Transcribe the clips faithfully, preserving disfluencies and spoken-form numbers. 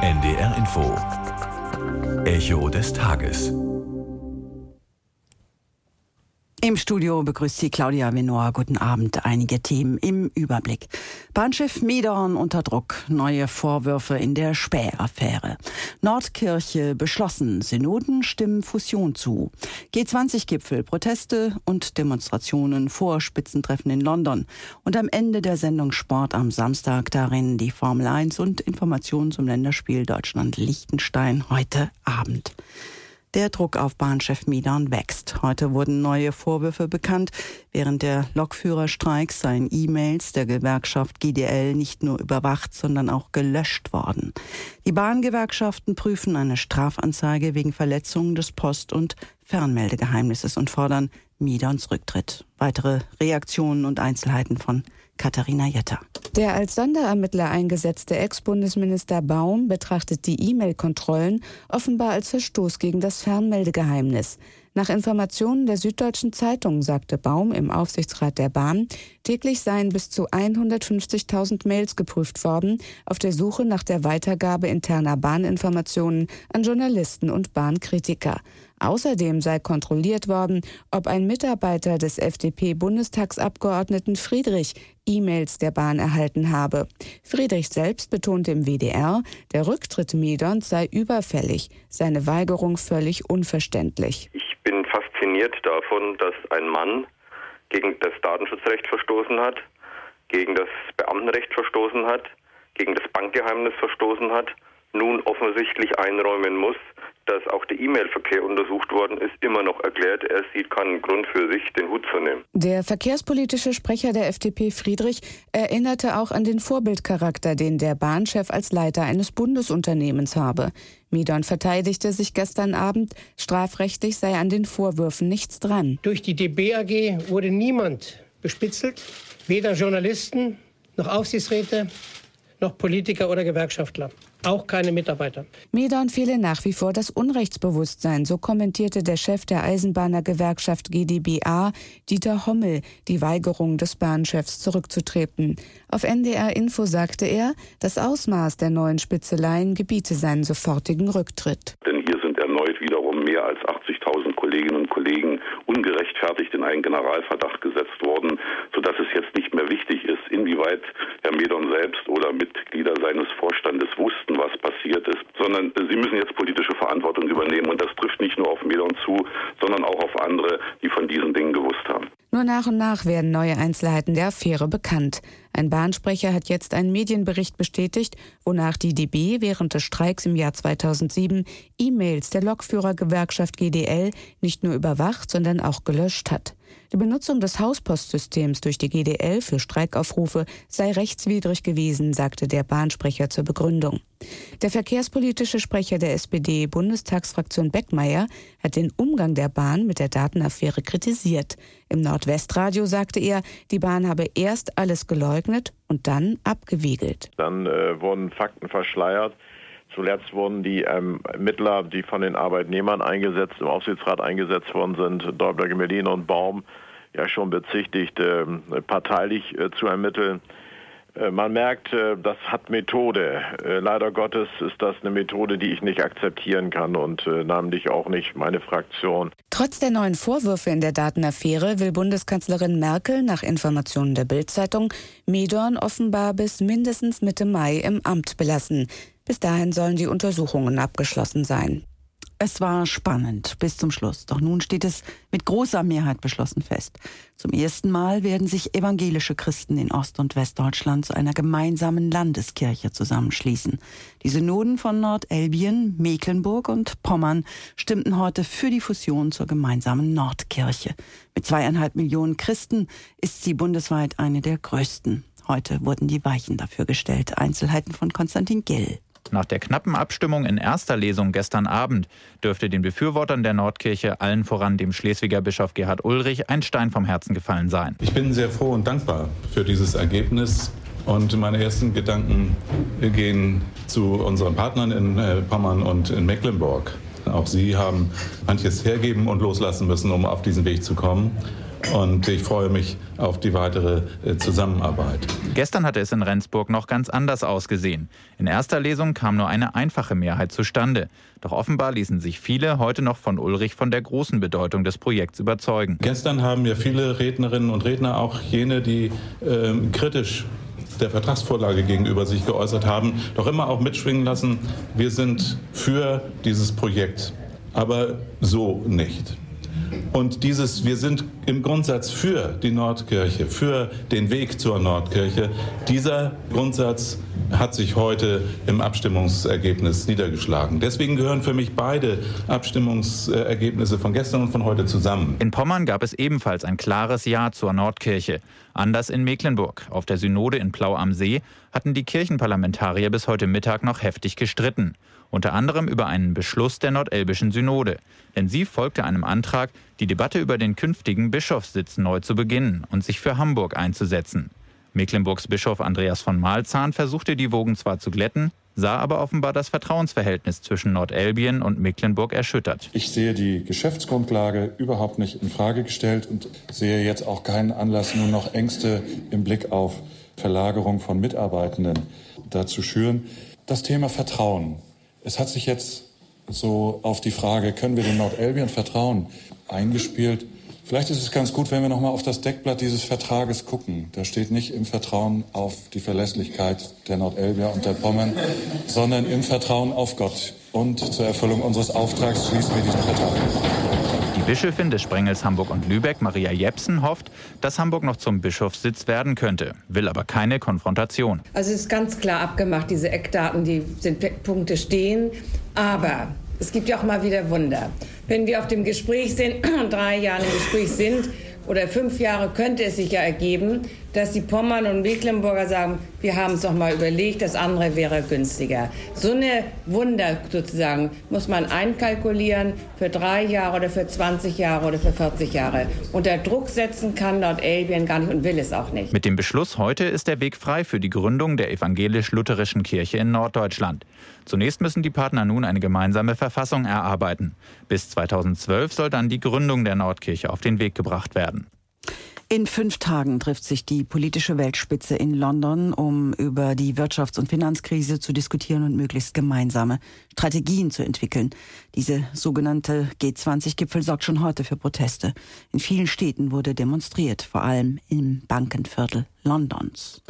N D R Info. Echo des Tages. Im Studio begrüßt Sie Claudia Venor. Guten Abend. Einige Themen im Überblick. Bahnschiff Medorn unter Druck. Neue Vorwürfe in der Späh-Affäre. Nordkirche beschlossen. Synoden stimmen Fusion zu. G zwanzig Gipfel, Proteste und Demonstrationen vor Spitzentreffen in London. Und am Ende der Sendung Sport am Samstag darin die Formel eins und Informationen zum Länderspiel Deutschland-Liechtenstein heute Abend. Der Druck auf Bahnchef Medorn wächst. Heute wurden neue Vorwürfe bekannt. Während der Lokführerstreiks seien E-Mails der Gewerkschaft G D L nicht nur überwacht, sondern auch gelöscht worden. Die Bahngewerkschaften prüfen eine Strafanzeige wegen Verletzung des Post- und Fernmeldegeheimnisses und fordern Medorns Rücktritt. Weitere Reaktionen und Einzelheiten von Katharina Jetter. Der als Sonderermittler eingesetzte Ex-Bundesminister Baum betrachtet die E-Mail-Kontrollen offenbar als Verstoß gegen das Fernmeldegeheimnis. Nach Informationen der Süddeutschen Zeitung sagte Baum im Aufsichtsrat der Bahn, täglich seien bis zu hundertfünfzigtausend Mails geprüft worden, auf der Suche nach der Weitergabe interner Bahninformationen an Journalisten und Bahnkritiker. Außerdem sei kontrolliert worden, ob ein Mitarbeiter des F D P-Bundestagsabgeordneten Friedrich E-Mails der Bahn erhalten habe. Friedrich selbst betonte im W D R, der Rücktritt Medorns sei überfällig, seine Weigerung völlig unverständlich. Ich bin fasziniert davon, dass ein Mann gegen das Datenschutzrecht verstoßen hat, gegen das Beamtenrecht verstoßen hat, gegen das Bankgeheimnis verstoßen hat, nun offensichtlich einräumen muss, dass auch der E-Mail-Verkehr untersucht worden ist, immer noch erklärt, er sieht keinen Grund für sich, den Hut zu nehmen. Der verkehrspolitische Sprecher der F D P Friedrich erinnerte auch an den Vorbildcharakter, den der Bahnchef als Leiter eines Bundesunternehmens habe. Medorn verteidigte sich gestern Abend, strafrechtlich sei an den Vorwürfen nichts dran. Durch die D B A G wurde niemand bespitzelt, weder Journalisten noch Aufsichtsräte noch Politiker oder Gewerkschaftler. Auch keine Mitarbeiter. Medorn fehle nach wie vor das Unrechtsbewusstsein, so kommentierte der Chef der Eisenbahnergewerkschaft G D B A, Dieter Hommel, die Weigerung des Bahnchefs zurückzutreten. Auf N D R Info sagte er, das Ausmaß der neuen Spitzeleien gebiete seinen sofortigen Rücktritt. Denn hier sind erneut wiederum mehr als achtzigtausend Kolleginnen und Kollegen ungerechtfertigt in einen Generalverdacht gesetzt worden, sodass es jetzt nicht mehr wichtig ist, inwieweit Herr Medorn selbst oder Mitglieder seines Vorstandes wussten, was passiert ist, sondern sie müssen jetzt politische Verantwortung übernehmen und das trifft nicht nur auf Medorn zu, sondern auch auf andere, die von diesen Dingen gewusst haben. Nur nach und nach werden neue Einzelheiten der Affäre bekannt. Ein Bahnsprecher hat jetzt einen Medienbericht bestätigt, wonach die D B während des Streiks im Jahr zweitausendsieben E-Mails der Lokführergewerkschaft G D L nicht nur überwacht, sondern auch gelöscht hat. Die Benutzung des Hauspostsystems durch die G D L für Streikaufrufe sei rechtswidrig gewesen, sagte der Bahnsprecher zur Begründung. Der verkehrspolitische Sprecher der S P D-Bundestagsfraktion Beckmeier hat den Umgang der Bahn mit der Datenaffäre kritisiert. Im Nordwestradio sagte er, die Bahn habe erst alles geleugnet und dann abgewiegelt. Dann äh, wurden Fakten verschleiert. Zuletzt wurden die ähm, Ermittler, die von den Arbeitnehmern eingesetzt, im Aufsichtsrat eingesetzt worden sind, Däubler, Gemelin und Baum, ja schon bezichtigt, äh, parteilich äh, zu ermitteln. Äh, man merkt, äh, das hat Methode. Äh, leider Gottes ist das eine Methode, die ich nicht akzeptieren kann und äh, namentlich auch nicht meine Fraktion. Trotz der neuen Vorwürfe in der Datenaffäre will Bundeskanzlerin Merkel nach Informationen der Bild-Zeitung Medorn offenbar bis mindestens Mitte Mai im Amt belassen. Bis dahin sollen die Untersuchungen abgeschlossen sein. Es war spannend bis zum Schluss. Doch nun steht es mit großer Mehrheit beschlossen fest. Zum ersten Mal werden sich evangelische Christen in Ost- und Westdeutschland zu einer gemeinsamen Landeskirche zusammenschließen. Die Synoden von Nordelbien, Mecklenburg und Pommern stimmten heute für die Fusion zur gemeinsamen Nordkirche. Mit zweieinhalb Millionen Christen ist sie bundesweit eine der größten. Heute wurden die Weichen dafür gestellt. Einzelheiten von Konstantin Gell. Nach der knappen Abstimmung in erster Lesung gestern Abend dürfte den Befürwortern der Nordkirche, allen voran dem Schleswiger Bischof Gerhard Ulrich, ein Stein vom Herzen gefallen sein. Ich bin sehr froh und dankbar für dieses Ergebnis. Und meine ersten Gedanken gehen zu unseren Partnern in Pommern und in Mecklenburg. Auch sie haben manches hergeben und loslassen müssen, um auf diesen Weg zu kommen. Und ich freue mich auf die weitere Zusammenarbeit. Gestern hatte es in Rendsburg noch ganz anders ausgesehen. In erster Lesung kam nur eine einfache Mehrheit zustande. Doch offenbar ließen sich viele heute noch von Ulrich von der großen Bedeutung des Projekts überzeugen. Gestern haben ja viele Rednerinnen und Redner, auch jene, die äh, kritisch der Vertragsvorlage gegenüber sich geäußert haben, doch immer auch mitschwingen lassen, wir sind für dieses Projekt, aber so nicht. Und dieses, wir sind im Grundsatz für die Nordkirche, für den Weg zur Nordkirche, dieser Grundsatz hat sich heute im Abstimmungsergebnis niedergeschlagen. Deswegen gehören für mich beide Abstimmungsergebnisse von gestern und von heute zusammen. In Pommern gab es ebenfalls ein klares Ja zur Nordkirche. Anders in Mecklenburg. Auf der Synode in Plau am See hatten die Kirchenparlamentarier bis heute Mittag noch heftig gestritten. Unter anderem über einen Beschluss der nordelbischen Synode. Denn sie folgte einem Antrag, die Debatte über den künftigen Bischofssitz neu zu beginnen und sich für Hamburg einzusetzen. Mecklenburgs Bischof Andreas von Malzahn versuchte die Wogen zwar zu glätten, sah aber offenbar das Vertrauensverhältnis zwischen Nordelbien und Mecklenburg erschüttert. Ich sehe die Geschäftsgrundlage überhaupt nicht in Frage gestellt und sehe jetzt auch keinen Anlass, nur noch Ängste im Blick auf Verlagerung von Mitarbeitenden dazu schüren. Das Thema Vertrauen. Es hat sich jetzt so auf die Frage, können wir den Nordelbiern vertrauen, eingespielt. Vielleicht ist es ganz gut, wenn wir noch mal auf das Deckblatt dieses Vertrages gucken. Da steht nicht im Vertrauen auf die Verlässlichkeit der Nordelbier und der Pommern, sondern im Vertrauen auf Gott. Und zur Erfüllung unseres Auftrags schließen wir diesen Vertrag. Die Bischöfin des Sprengels Hamburg und Lübeck, Maria Jepsen, hofft, dass Hamburg noch zum Bischofssitz werden könnte, will aber keine Konfrontation. Also es ist ganz klar abgemacht, diese Eckdaten, die sind Punkte stehen, aber es gibt ja auch mal wieder Wunder. Wenn wir auf dem Gespräch sind, drei Jahre im Gespräch sind oder fünf Jahre, könnte es sich ja ergeben, dass die Pommern und Mecklenburger sagen, wir haben es doch mal überlegt, das andere wäre günstiger. So eine Wunder sozusagen muss man einkalkulieren für drei Jahre oder für zwanzig Jahre oder für vierzig Jahre. Unter Druck setzen kann Nordelbien gar nicht und will es auch nicht. Mit dem Beschluss heute ist der Weg frei für die Gründung der evangelisch-lutherischen Kirche in Norddeutschland. Zunächst müssen die Partner nun eine gemeinsame Verfassung erarbeiten. Bis zweitausendzwölf soll dann die Gründung der Nordkirche auf den Weg gebracht werden. In fünf Tagen trifft sich die politische Weltspitze in London, um über die Wirtschafts- und Finanzkrise zu diskutieren und möglichst gemeinsame Strategien zu entwickeln. Diese sogenannte G zwanzig Gipfel sorgt schon heute für Proteste. In vielen Städten wurde demonstriert, vor allem im Bankenviertel Londons.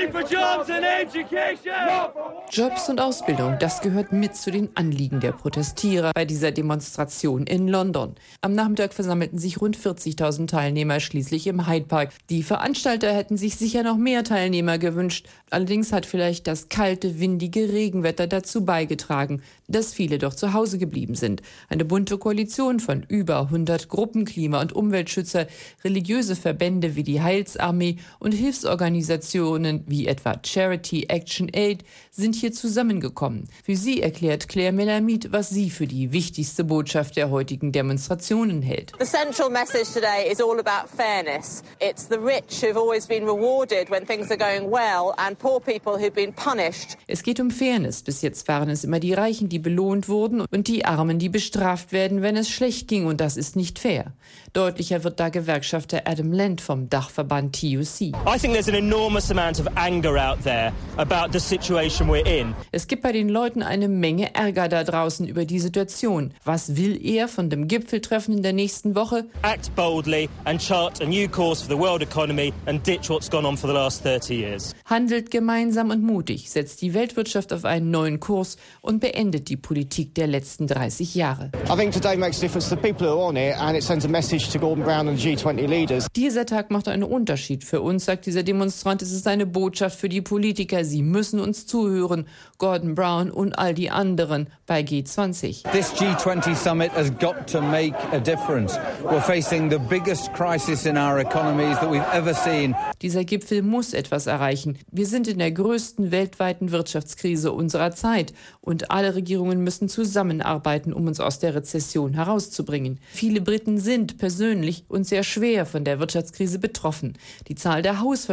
Jobs und Ausbildung, das gehört mit zu den Anliegen der Protestierer bei dieser Demonstration in London. Am Nachmittag versammelten sich rund vierzigtausend Teilnehmer schließlich im Hyde Park. Die Veranstalter hätten sich sicher noch mehr Teilnehmer gewünscht. Allerdings hat vielleicht das kalte, windige Regenwetter dazu beigetragen, dass viele doch zu Hause geblieben sind. Eine bunte Koalition von über hundert Gruppen, Klima- und Umweltschützer, religiöse Verbände wie die Heilsarmee und Hilfsorganisationen wie etwa Charity Action Aid sind hier zusammengekommen. Für sie erklärt Claire Melamid, was sie für die wichtigste Botschaft der heutigen Demonstrationen hält. The central message today is all about fairness. It's the rich who've always been rewarded when things are going well and poor people who've been punished. Es geht um Fairness. Bis jetzt waren es immer die Reichen, die belohnt wurden und die Armen, die bestraft werden, wenn es schlecht ging, und das ist nicht fair. Deutlicher wird da Gewerkschafter Adam Lent vom Dachverband T U C. I think there's an enormous amount of anger out there about the situation we're in. Es gibt bei den Leuten eine Menge Ärger da draußen über die Situation. Was will er von dem Gipfeltreffen in der nächsten Woche? Act boldly and chart a new course for the world economy and ditch what's gone on for the last thirty years. Handelt gemeinsam und mutig, setzt die Weltwirtschaft auf einen neuen Kurs und beendet die Politik der letzten dreißig Jahre. I think today makes a difference to the people who are on it and it sends a message to Gordon Brown and the G twenty leaders. Dieser Tag macht einen Unterschied für uns, sagt dieser Demonstrant. Es ist eine Botschaft für die Politiker. Sie müssen uns zuhören. Gordon Brown und all die anderen bei G zwanzig. This G twenty summit has got to make a difference. We're facing the biggest crisis in our economies that we've ever seen. Dieser Gipfel muss etwas erreichen. Wir sind in der größten weltweiten Wirtschaftskrise unserer Zeit und alle Regierungen müssen zusammenarbeiten, um uns aus der Rezession herauszubringen. Viele Briten sind persönlich und sehr schwer von der Wirtschaftskrise betroffen. Die Zahl der Hausverschuldungen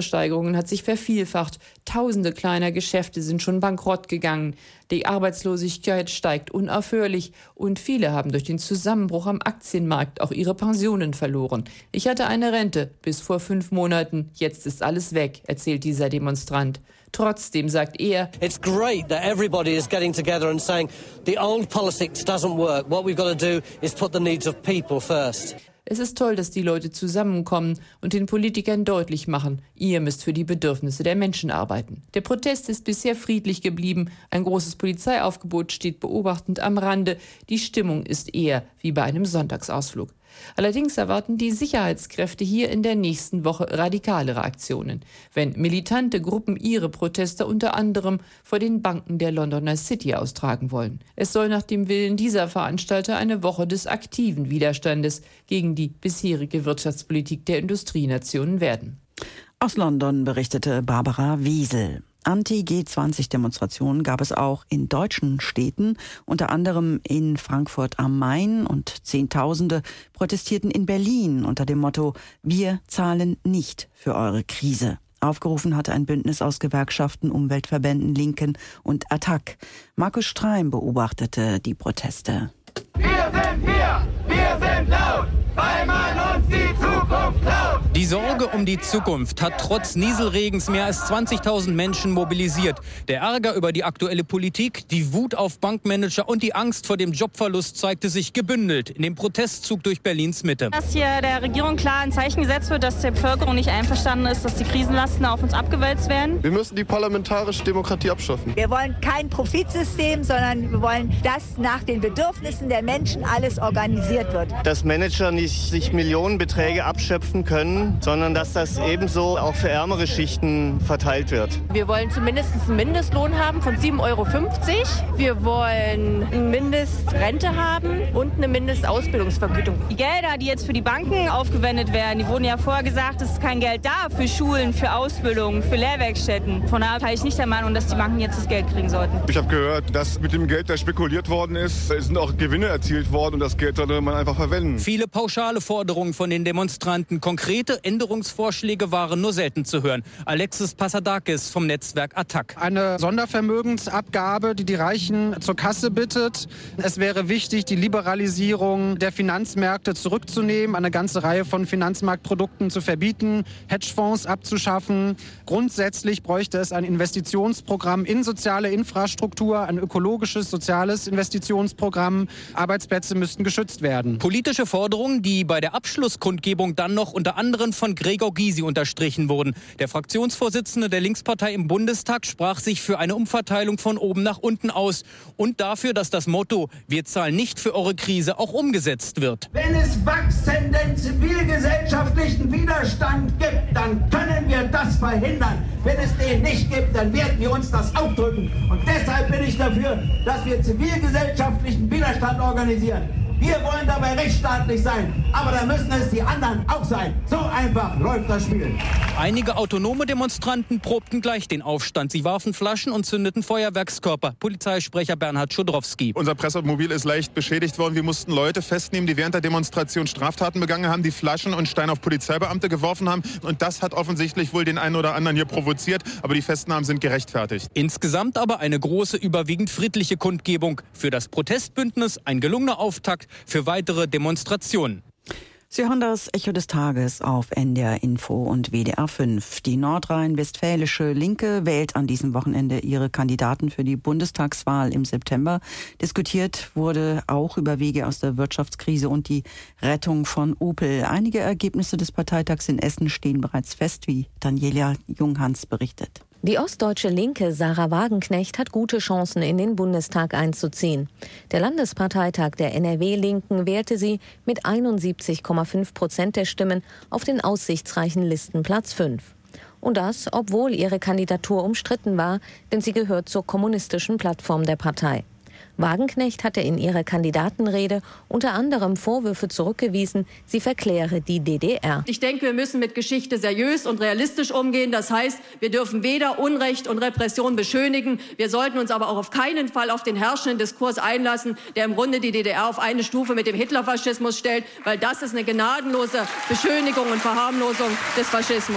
Preisversteigerungen hat sich vervielfacht. Tausende kleiner Geschäfte sind schon bankrott gegangen. Die Arbeitslosigkeit steigt unaufhörlich und viele haben durch den Zusammenbruch am Aktienmarkt auch ihre Pensionen verloren. Ich hatte eine Rente bis vor fünf Monaten. Jetzt ist alles weg, erzählt dieser Demonstrant. Trotzdem sagt er, It's great that everybody is getting together and saying the old politics doesn't work. What we've got to do is put the needs of people first. Es ist toll, dass die Leute zusammenkommen und den Politikern deutlich machen, ihr müsst für die Bedürfnisse der Menschen arbeiten. Der Protest ist bisher friedlich geblieben. Ein großes Polizeiaufgebot steht beobachtend am Rande. Die Stimmung ist eher wie bei einem Sonntagsausflug. Allerdings erwarten die Sicherheitskräfte hier in der nächsten Woche radikalere Aktionen, wenn militante Gruppen ihre Proteste unter anderem vor den Banken der Londoner City austragen wollen. Es soll nach dem Willen dieser Veranstalter eine Woche des aktiven Widerstandes gegen die bisherige Wirtschaftspolitik der Industrienationen werden. Aus London berichtete Barbara Wiesel. Anti-G zwanzig Demonstrationen gab es auch in deutschen Städten, unter anderem in Frankfurt am Main, und Zehntausende protestierten in Berlin unter dem Motto „Wir zahlen nicht für eure Krise". Aufgerufen hatte ein Bündnis aus Gewerkschaften, Umweltverbänden, Linken und Attac. Markus Streim beobachtete die Proteste. Wir sind hier, wir sind laut, weil man uns die Zukunft klaut. Die Sorge um die Zukunft hat trotz Nieselregens mehr als zwanzigtausend Menschen mobilisiert. Der Ärger über die aktuelle Politik, die Wut auf Bankmanager und die Angst vor dem Jobverlust zeigte sich gebündelt in dem Protestzug durch Berlins Mitte. Dass hier der Regierung klar ein Zeichen gesetzt wird, dass der Bevölkerung nicht einverstanden ist, dass die Krisenlasten auf uns abgewälzt werden. Wir müssen die parlamentarische Demokratie abschaffen. Wir wollen kein Profitsystem, sondern wir wollen, dass nach den Bedürfnissen der Menschen alles organisiert wird. Dass Manager nicht sich Millionenbeträge abschöpfen können, sondern dass das ebenso auch für ärmere Schichten verteilt wird. Wir wollen zumindest einen Mindestlohn haben von sieben Euro fünfzig. Wir wollen eine Mindestrente haben und eine Mindestausbildungsvergütung. Die Gelder, die jetzt für die Banken aufgewendet werden, die wurden ja vorher gesagt, es ist kein Geld da für Schulen, für Ausbildung, für Lehrwerkstätten. Von daher bin ich nicht der Meinung, dass die Banken jetzt das Geld kriegen sollten. Ich habe gehört, dass mit dem Geld, das spekuliert worden ist, es sind auch Gewinne erzielt worden und das Geld sollte man einfach verwenden. Viele pauschale Forderungen von den Demonstranten, konkrete Änderungsvorschläge waren nur selten zu hören. Alexis Passadakis vom Netzwerk Attac. Eine Sondervermögensabgabe, die die Reichen zur Kasse bittet. Es wäre wichtig, die Liberalisierung der Finanzmärkte zurückzunehmen, eine ganze Reihe von Finanzmarktprodukten zu verbieten, Hedgefonds abzuschaffen. Grundsätzlich bräuchte es ein Investitionsprogramm in soziale Infrastruktur, ein ökologisches, soziales Investitionsprogramm. Arbeitsplätze müssten geschützt werden. Politische Forderungen, die bei der Abschlusskundgebung dann noch unter anderem von Gregor Gysi unterstrichen wurden. Der Fraktionsvorsitzende der Linkspartei im Bundestag sprach sich für eine Umverteilung von oben nach unten aus und dafür, dass das Motto „Wir zahlen nicht für eure Krise" auch umgesetzt wird. Wenn es wachsenden zivilgesellschaftlichen Widerstand gibt, dann können wir das verhindern. Wenn es den nicht gibt, dann werden wir uns das aufdrücken. Und deshalb bin ich dafür, dass wir zivilgesellschaftlichen Widerstand organisieren. Wir wollen dabei rechtsstaatlich sein, aber da müssen es die anderen auch sein. So einfach läuft das Spiel. Einige autonome Demonstranten probten gleich den Aufstand. Sie warfen Flaschen und zündeten Feuerwerkskörper. Polizeisprecher Bernhard Schudrowski. Unser Pressemobil ist leicht beschädigt worden. Wir mussten Leute festnehmen, die während der Demonstration Straftaten begangen haben, die Flaschen und Steine auf Polizeibeamte geworfen haben. Und das hat offensichtlich wohl den einen oder anderen hier provoziert. Aber die Festnahmen sind gerechtfertigt. Insgesamt aber eine große, überwiegend friedliche Kundgebung. Für das Protestbündnis ein gelungener Auftakt für weitere Demonstrationen. Sie hören das Echo des Tages auf N D R Info und W D R fünf. Die nordrhein-westfälische Linke wählt an diesem Wochenende ihre Kandidaten für die Bundestagswahl im September. Diskutiert wurde auch über Wege aus der Wirtschaftskrise und die Rettung von Opel. Einige Ergebnisse des Parteitags in Essen stehen bereits fest, wie Daniela Junghans berichtet. Die ostdeutsche Linke Sarah Wagenknecht hat gute Chancen, in den Bundestag einzuziehen. Der Landesparteitag der N R W-Linken wählte sie mit einundsiebzig Komma fünf Prozent der Stimmen auf den aussichtsreichen Listenplatz fünf. Und das, obwohl ihre Kandidatur umstritten war, denn sie gehört zur kommunistischen Plattform der Partei. Wagenknecht hatte in ihrer Kandidatenrede unter anderem Vorwürfe zurückgewiesen, sie verkläre die D D R. Ich denke, wir müssen mit Geschichte seriös und realistisch umgehen. Das heißt, wir dürfen weder Unrecht und Repression beschönigen. Wir sollten uns aber auch auf keinen Fall auf den herrschenden Diskurs einlassen, der im Grunde die D D R auf eine Stufe mit dem Hitlerfaschismus stellt, weil das ist eine gnadenlose Beschönigung und Verharmlosung des Faschismus.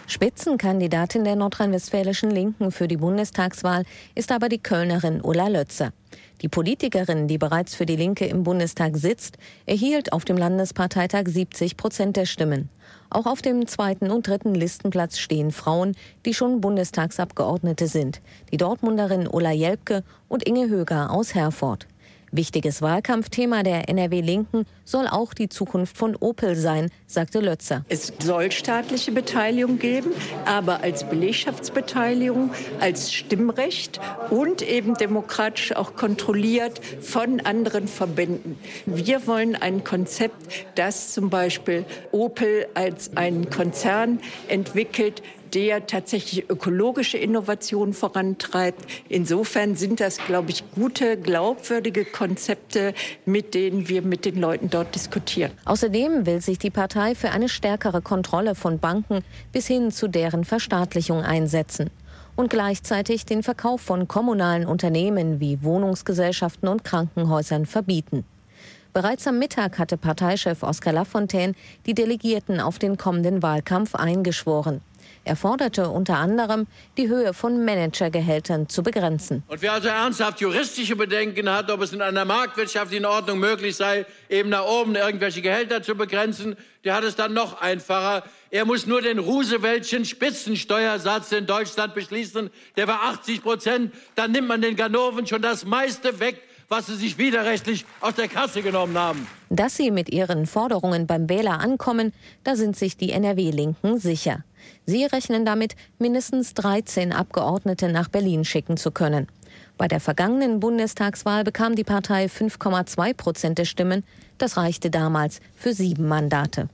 Spitzenkandidatin der nordrhein-westfälischen Linken für die Bundestagswahl ist aber die Kölnerin Ulla Lötzer. Die Politikerin, die bereits für die Linke im Bundestag sitzt, erhielt auf dem Landesparteitag siebzig Prozent der Stimmen. Auch auf dem zweiten und dritten Listenplatz stehen Frauen, die schon Bundestagsabgeordnete sind. Die Dortmunderin Ulla Jelpke und Inge Höger aus Herford. Wichtiges Wahlkampfthema der N R W-Linken soll auch die Zukunft von Opel sein, sagte Lötzer. Es soll staatliche Beteiligung geben, aber als Belegschaftsbeteiligung, als Stimmrecht und eben demokratisch auch kontrolliert von anderen Verbänden. Wir wollen ein Konzept, das zum Beispiel Opel als einen Konzern entwickelt, der tatsächlich ökologische Innovationen vorantreibt. Insofern sind das, glaube ich, gute, glaubwürdige Konzepte, mit denen wir mit den Leuten dort diskutieren. Außerdem will sich die Partei für eine stärkere Kontrolle von Banken bis hin zu deren Verstaatlichung einsetzen und gleichzeitig den Verkauf von kommunalen Unternehmen wie Wohnungsgesellschaften und Krankenhäusern verbieten. Bereits am Mittag hatte Parteichef Oskar Lafontaine die Delegierten auf den kommenden Wahlkampf eingeschworen. Er forderte unter anderem, die Höhe von Managergehältern zu begrenzen. Und wer also ernsthaft juristische Bedenken hat, ob es in einer marktwirtschaftlichen Ordnung möglich sei, eben nach oben irgendwelche Gehälter zu begrenzen, der hat es dann noch einfacher. Er muss nur den Rooseveltschen Spitzensteuersatz in Deutschland beschließen. Der war achtzig Prozent. Dann nimmt man den Ganoven schon das meiste weg, was sie sich widerrechtlich aus der Kasse genommen haben. Dass sie mit ihren Forderungen beim Wähler ankommen, da sind sich die N R W-Linken sicher. Sie rechnen damit, mindestens dreizehn Abgeordnete nach Berlin schicken zu können. Bei der vergangenen Bundestagswahl bekam die Partei fünf Komma zwei Prozent der Stimmen. Das reichte damals für sieben Mandate.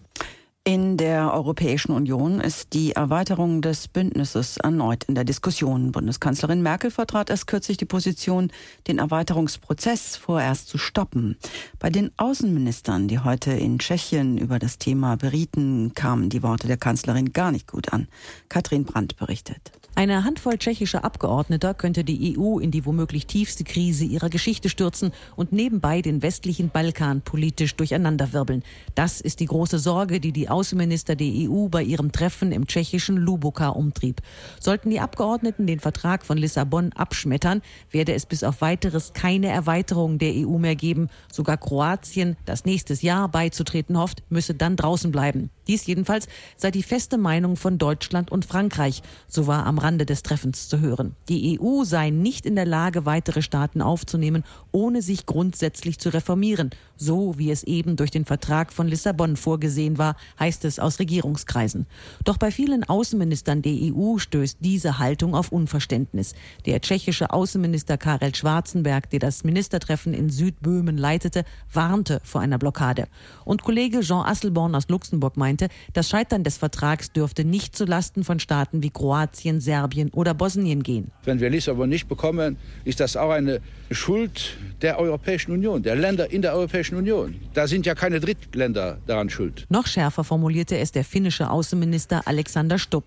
In der Europäischen Union ist die Erweiterung des Bündnisses erneut in der Diskussion. Bundeskanzlerin Merkel vertrat erst kürzlich die Position, den Erweiterungsprozess vorerst zu stoppen. Bei den Außenministern, die heute in Tschechien über das Thema berieten, kamen die Worte der Kanzlerin gar nicht gut an. Katrin Brandt berichtet. Eine Handvoll tschechischer Abgeordneter könnte die E U in die womöglich tiefste Krise ihrer Geschichte stürzen und nebenbei den westlichen Balkan politisch durcheinanderwirbeln. Das ist die große Sorge, die die Außenminister der E U bei ihrem Treffen im tschechischen Luboka umtrieb. Sollten die Abgeordneten den Vertrag von Lissabon abschmettern, werde es bis auf Weiteres keine Erweiterung der E U mehr geben. Sogar Kroatien, das nächstes Jahr beizutreten hofft, müsse dann draußen bleiben. Dies jedenfalls sei die feste Meinung von Deutschland und Frankreich. So war am Rande des Treffens zu hören. Die E U sei nicht in der Lage, weitere Staaten aufzunehmen, ohne sich grundsätzlich zu reformieren. So wie es eben durch den Vertrag von Lissabon vorgesehen war, heißt es aus Regierungskreisen. Doch bei vielen Außenministern der E U stößt diese Haltung auf Unverständnis. Der tschechische Außenminister Karel Schwarzenberg, der das Ministertreffen in Südböhmen leitete, warnte vor einer Blockade. Und Kollege Jean Asselborn aus Luxemburg meinte, das Scheitern des Vertrags dürfte nicht zulasten von Staaten wie Kroatien, Serbien oder Bosnien gehen. Wenn wir Lissabon nicht bekommen, ist das auch eine Schuld der Europäischen Union, der Länder in der Europäischen Union. Da sind ja keine Drittländer daran schuld. Noch schärfer formulierte es der finnische Außenminister Alexander Stubb.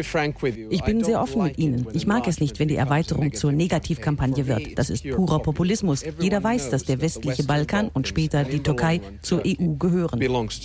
Ich bin sehr offen mit Ihnen. Ich mag es nicht, wenn die Erweiterung zur Negativkampagne wird. Das ist purer Populismus. Jeder weiß, dass der westliche Balkan und später die Türkei zur E U gehören.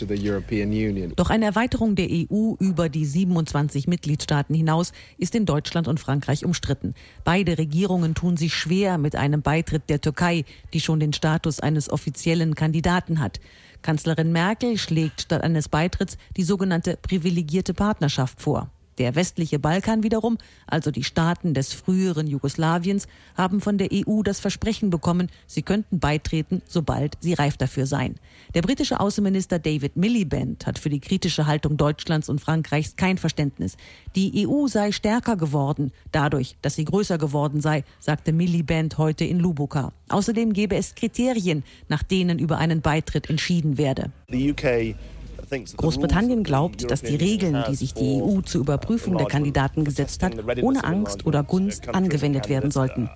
Doch eine Erweiterung der E U über die siebenundzwanzig Mitgliedstaaten hinaus ist in Deutschland und Frankreich umstritten. Beide Regierungen tun sich schwer mit einem Beitritt der Türkei, die schon den Status eines offiziellen Kandidaten hat. Kanzlerin Merkel schlägt statt eines Beitritts die sogenannte privilegierte Partnerschaft vor. Der westliche Balkan wiederum, also die Staaten des früheren Jugoslawiens, haben von der E U das Versprechen bekommen, sie könnten beitreten, sobald sie reif dafür seien. Der britische Außenminister David Miliband hat für die kritische Haltung Deutschlands und Frankreichs kein Verständnis. Die E U sei stärker geworden, dadurch, dass sie größer geworden sei, sagte Miliband heute in Luboka. Außerdem gebe es Kriterien, nach denen über einen Beitritt entschieden werde. Großbritannien glaubt, dass die Regeln, die sich die E U zur Überprüfung der Kandidaten gesetzt hat, ohne Angst oder Gunst angewendet werden sollten.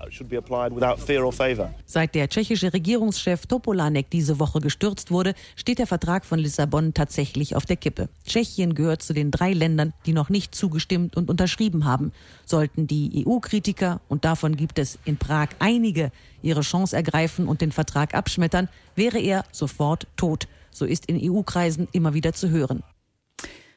Seit der tschechische Regierungschef Topolánek diese Woche gestürzt wurde, steht der Vertrag von Lissabon tatsächlich auf der Kippe. Tschechien gehört zu den drei Ländern, die noch nicht zugestimmt und unterschrieben haben. Sollten die E U-Kritiker, und davon gibt es in Prag einige, ihre Chance ergreifen und den Vertrag abschmettern, wäre er sofort tot. So ist in E U-Kreisen immer wieder zu hören.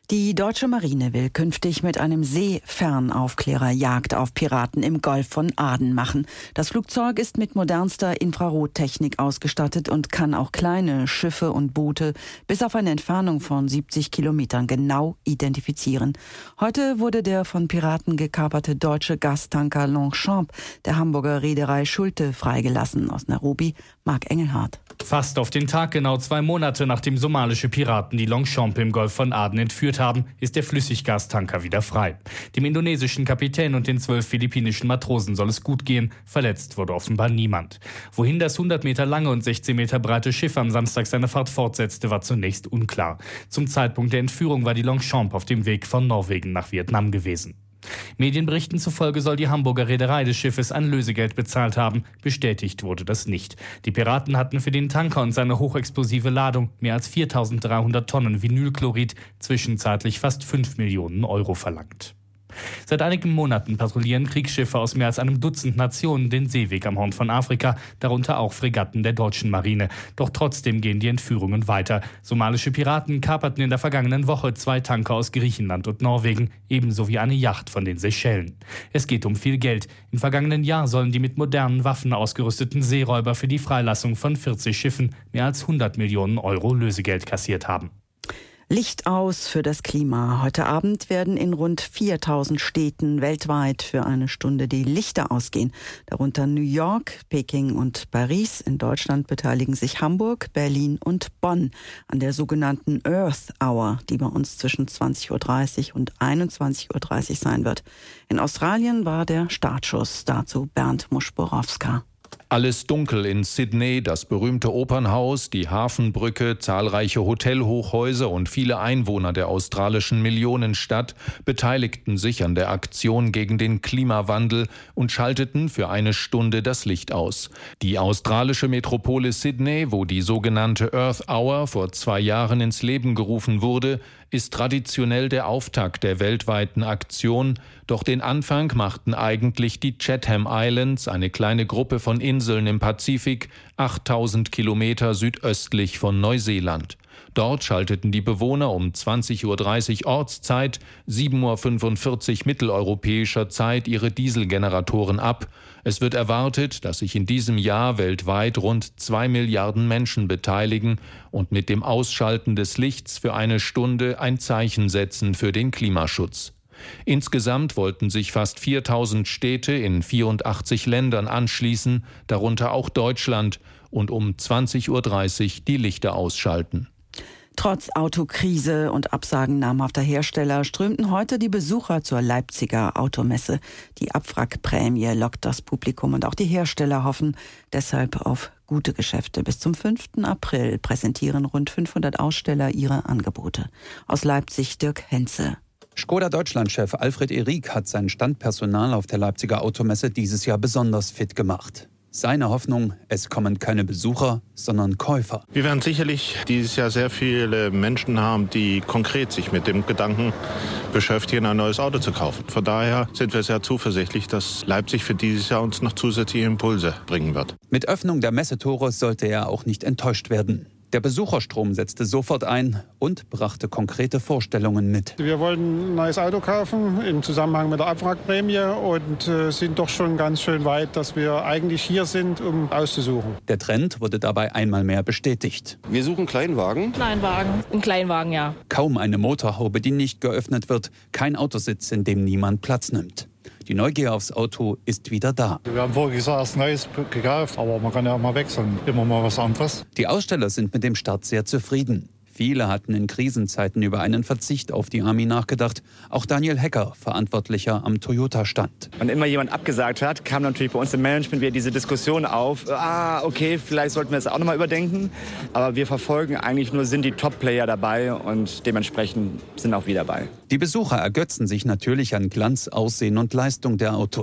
Die deutsche Marine will künftig mit einem Seefernaufklärer Jagd auf Piraten im Golf von Aden machen. Das Flugzeug ist mit modernster Infrarottechnik ausgestattet und kann auch kleine Schiffe und Boote bis auf eine Entfernung von siebzig Kilometern genau identifizieren. Heute wurde der von Piraten gekaperte deutsche Gastanker Longchamp der Hamburger Reederei Schulte freigelassen. Aus Nairobi, Marc Engelhardt. Fast auf den Tag genau zwei Monate nachdem somalische Piraten die Longchamp im Golf von Aden entführt haben, ist der Flüssiggastanker wieder frei. Dem indonesischen Kapitän und den zwölf philippinischen Matrosen soll es gut gehen. Verletzt wurde offenbar niemand. Wohin das hundert Meter lange und sechzehn Meter breite Schiff am Samstag seine Fahrt fortsetzte, war zunächst unklar. Zum Zeitpunkt der Entführung war die Longchamp auf dem Weg von Norwegen nach Vietnam gewesen. Medienberichten zufolge soll die Hamburger Reederei des Schiffes ein Lösegeld bezahlt haben. Bestätigt wurde das nicht. Die Piraten hatten für den Tanker und seine hochexplosive Ladung mehr als viertausenddreihundert Tonnen Vinylchlorid, zwischenzeitlich fast fünf Millionen Euro verlangt. Seit einigen Monaten patrouillieren Kriegsschiffe aus mehr als einem Dutzend Nationen den Seeweg am Horn von Afrika, darunter auch Fregatten der deutschen Marine. Doch trotzdem gehen die Entführungen weiter. Somalische Piraten kaperten in der vergangenen Woche zwei Tanker aus Griechenland und Norwegen, ebenso wie eine Yacht von den Seychellen. Es geht um viel Geld. Im vergangenen Jahr sollen die mit modernen Waffen ausgerüsteten Seeräuber für die Freilassung von vierzig Schiffen mehr als hundert Millionen Euro Lösegeld kassiert haben. Licht aus für das Klima. Heute Abend werden in rund viertausend Städten weltweit für eine Stunde die Lichter ausgehen. Darunter New York, Peking und Paris. In Deutschland beteiligen sich Hamburg, Berlin und Bonn an der sogenannten Earth Hour, die bei uns zwischen zwanzig Uhr dreißig und einundzwanzig Uhr dreißig sein wird. In Australien war der Startschuss. Dazu Bernd Muschborowska. Alles dunkel in Sydney, das berühmte Opernhaus, die Hafenbrücke, zahlreiche Hotelhochhäuser und viele Einwohner der australischen Millionenstadt beteiligten sich an der Aktion gegen den Klimawandel und schalteten für eine Stunde das Licht aus. Die australische Metropole Sydney, wo die sogenannte Earth Hour vor zwei Jahren ins Leben gerufen wurde, ist traditionell der Auftakt der weltweiten Aktion. Doch den Anfang machten eigentlich die Chatham Islands, eine kleine Gruppe von Inseln im Pazifik, achttausend Kilometer südöstlich von Neuseeland. Dort schalteten die Bewohner um zwanzig Uhr dreißig Ortszeit, sieben Uhr fünfundvierzig mitteleuropäischer Zeit ihre Dieselgeneratoren ab. Es wird erwartet, dass sich in diesem Jahr weltweit rund zwei Milliarden Menschen beteiligen und mit dem Ausschalten des Lichts für eine Stunde ein Zeichen setzen für den Klimaschutz. Insgesamt wollten sich fast viertausend Städte in vierundachtzig Ländern anschließen, darunter auch Deutschland, und um zwanzig Uhr dreißig die Lichter ausschalten. Trotz Autokrise und Absagen namhafter Hersteller strömten heute die Besucher zur Leipziger Automesse. Die Abwrackprämie lockt das Publikum und auch die Hersteller hoffen deshalb auf gute Geschäfte. Bis zum fünften April präsentieren rund fünfhundert Aussteller ihre Angebote. Aus Leipzig Dirk Henze. Škoda-Deutschland-Chef Alfred Ehrig hat sein Standpersonal auf der Leipziger Automesse dieses Jahr besonders fit gemacht. Seine Hoffnung, es kommen keine Besucher, sondern Käufer. Wir werden sicherlich dieses Jahr sehr viele Menschen haben, die konkret sich mit dem Gedanken beschäftigen, ein neues Auto zu kaufen. Von daher sind wir sehr zuversichtlich, dass Leipzig für dieses Jahr uns noch zusätzliche Impulse bringen wird. Mit Öffnung der Messetore sollte er auch nicht enttäuscht werden. Der Besucherstrom setzte sofort ein und brachte konkrete Vorstellungen mit. Wir wollten ein neues Auto kaufen im Zusammenhang mit der Abwrackprämie und äh, sind doch schon ganz schön weit, dass wir eigentlich hier sind, um auszusuchen. Der Trend wurde dabei einmal mehr bestätigt. Wir suchen Kleinwagen. Kleinwagen. Ein Kleinwagen, ja. Kaum eine Motorhaube, die nicht geöffnet wird, kein Autositz, in dem niemand Platz nimmt. Die Neugier aufs Auto ist wieder da. Wir haben voriges Jahr erst Neues gekauft, aber man kann ja auch mal wechseln. Immer mal was anderes. Die Aussteller sind mit dem Start sehr zufrieden. Viele hatten in Krisenzeiten über einen Verzicht auf die Army nachgedacht. Auch Daniel Hecker, Verantwortlicher am Toyota-Stand. Wenn immer jemand abgesagt hat, kam natürlich bei uns im Management wieder diese Diskussion auf. Ah, okay, vielleicht sollten wir es auch nochmal überdenken. Aber wir verfolgen eigentlich nur, sind die Top-Player dabei und dementsprechend sind auch wir dabei. Die Besucher ergötzen sich natürlich an Glanz, Aussehen und Leistung der Autos.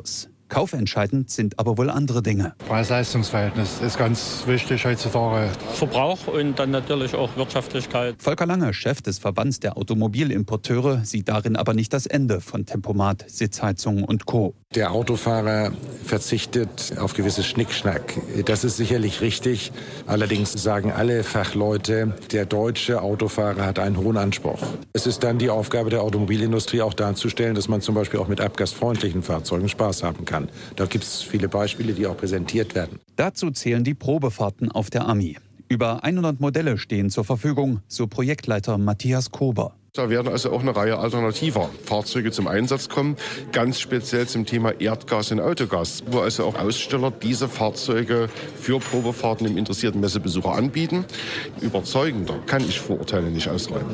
Kaufentscheidend sind aber wohl andere Dinge. Preis-Leistungs-Verhältnis ist ganz wichtig heutzutage. Verbrauch und dann natürlich auch Wirtschaftlichkeit. Volker Lange, Chef des Verbands der Automobilimporteure, sieht darin aber nicht das Ende von Tempomat, Sitzheizungen und Co. Der Autofahrer verzichtet auf gewisses Schnickschnack. Das ist sicherlich richtig. Allerdings sagen alle Fachleute, der deutsche Autofahrer hat einen hohen Anspruch. Es ist dann die Aufgabe der Automobilindustrie auch darzustellen, dass man zum Beispiel auch mit abgasfreundlichen Fahrzeugen Spaß haben kann. Da gibt es viele Beispiele, die auch präsentiert werden. Dazu zählen die Probefahrten auf der A M I. Über hundert Modelle stehen zur Verfügung, so Projektleiter Matthias Kober. Da werden also auch eine Reihe alternativer Fahrzeuge zum Einsatz kommen, ganz speziell zum Thema Erdgas und Autogas, wo also auch Aussteller diese Fahrzeuge für Probefahrten dem interessierten Messebesucher anbieten. Überzeugender kann ich Vorurteile nicht ausräumen.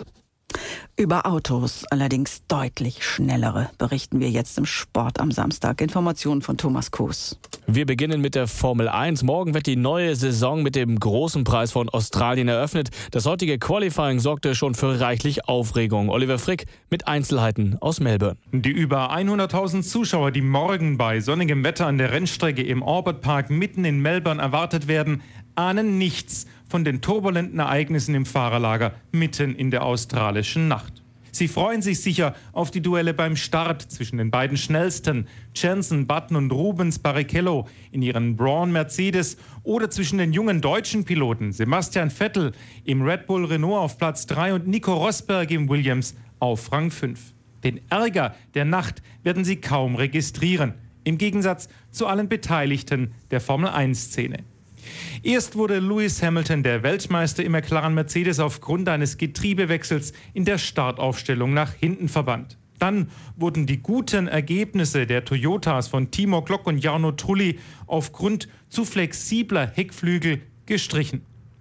Über Autos, allerdings deutlich schnellere, berichten wir jetzt im Sport am Samstag. Informationen von Thomas Koos. Wir beginnen mit der Formel eins. Morgen wird die neue Saison mit dem großen Preis von Australien eröffnet. Das heutige Qualifying sorgte schon für reichlich Aufregung. Oliver Frick mit Einzelheiten aus Melbourne. Die über hunderttausend Zuschauer, die morgen bei sonnigem Wetter an der Rennstrecke im Albert Park mitten in Melbourne erwartet werden, ahnen nichts von den turbulenten Ereignissen im Fahrerlager mitten in der australischen Nacht. Sie freuen sich sicher auf die Duelle beim Start zwischen den beiden Schnellsten, Jenson Button und Rubens Barrichello in ihren Braun Mercedes, oder zwischen den jungen deutschen Piloten Sebastian Vettel im Red Bull Renault auf Platz drei und Nico Rosberg im Williams auf Rang fünf. Den Ärger der Nacht werden sie kaum registrieren, im Gegensatz zu allen Beteiligten der Formel eins Szene. Erst wurde Lewis Hamilton, der Weltmeister im McLaren Mercedes, aufgrund eines Getriebewechsels in der Startaufstellung nach hinten verbannt. Dann wurden die guten Ergebnisse der Toyotas von Timo Glock und Jarno Trulli aufgrund zu flexibler Heckflügel gestrichen.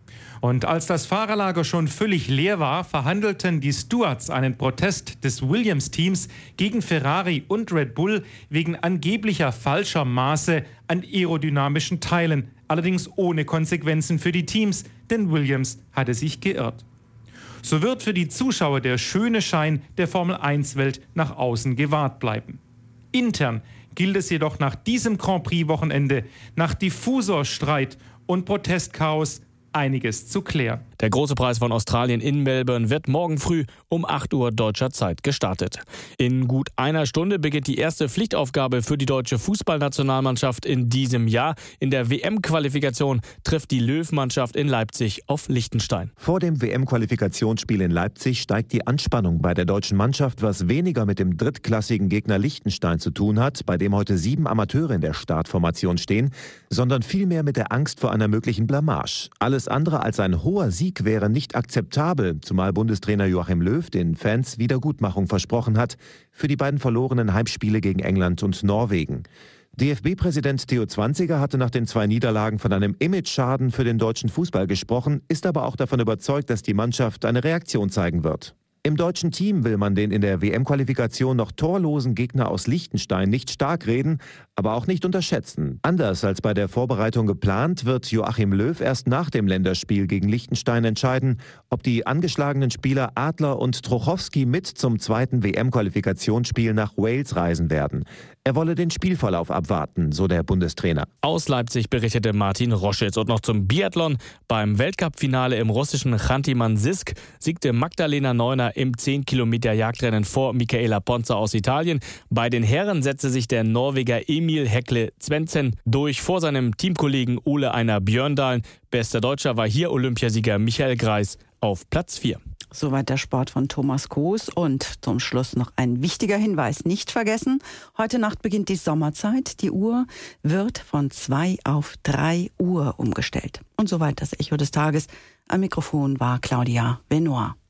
Und als das Fahrerlager schon völlig leer war, verhandelten die Stewards einen Protest des Williams-Teams gegen Ferrari und Red Bull wegen angeblicher falscher Maße an aerodynamischen Teilen, allerdings ohne Konsequenzen für die Teams, denn Williams hatte sich geirrt. So wird für die Zuschauer der schöne Schein der Formel eins Welt nach außen gewahrt bleiben. Intern gilt es jedoch nach diesem Grand Prix-Wochenende, nach Diffusorstreit und Protestchaos, einiges zu klären. Der große Preis von Australien in Melbourne wird morgen früh um acht Uhr deutscher Zeit gestartet. In gut einer Stunde beginnt die erste Pflichtaufgabe für die deutsche Fußballnationalmannschaft in diesem Jahr. In der W M-Qualifikation trifft die Löwenmannschaft in Leipzig auf Liechtenstein. Vor dem W M-Qualifikationsspiel in Leipzig steigt die Anspannung bei der deutschen Mannschaft, was weniger mit dem drittklassigen Gegner Liechtenstein zu tun hat, bei dem heute sieben Amateure in der Startformation stehen, sondern vielmehr mit der Angst vor einer möglichen Blamage. Alles andere als ein hoher Sieg wäre nicht akzeptabel, zumal Bundestrainer Joachim Löw den Fans Wiedergutmachung versprochen hat für die beiden verlorenen Heimspiele gegen England und Norwegen. D F B-Präsident Theo Zwanziger hatte nach den zwei Niederlagen von einem Imageschaden für den deutschen Fußball gesprochen, ist aber auch davon überzeugt, dass die Mannschaft eine Reaktion zeigen wird. Im deutschen Team will man den in der W M-Qualifikation noch torlosen Gegner aus Liechtenstein nicht stark reden, aber auch nicht unterschätzen. Anders als bei der Vorbereitung geplant, wird Joachim Löw erst nach dem Länderspiel gegen Liechtenstein entscheiden, ob die angeschlagenen Spieler Adler und Trochowski mit zum zweiten W M-Qualifikationsspiel nach Wales reisen werden. Er wolle den Spielverlauf abwarten, so der Bundestrainer. Aus Leipzig berichtete Martin Roschitz. Und noch zum Biathlon. Beim Weltcup-Finale im russischen Chanty-Mansijsk siegte Magdalena Neuner im zehn Kilometer Jagdrennen vor Michaela Ponza aus Italien. Bei den Herren setzte sich der Norweger Emil Hekle Svendsen durch vor seinem Teamkollegen Ole Einar Bjørndalen. Bester Deutscher war hier Olympiasieger Michael Greis auf Platz vier. Soweit der Sport von Thomas Koos. Und zum Schluss noch ein wichtiger Hinweis. Nicht vergessen, heute Nacht beginnt die Sommerzeit. Die Uhr wird von zwei auf drei Uhr umgestellt. Und soweit das Echo des Tages. Am Mikrofon war Claudia Benoit.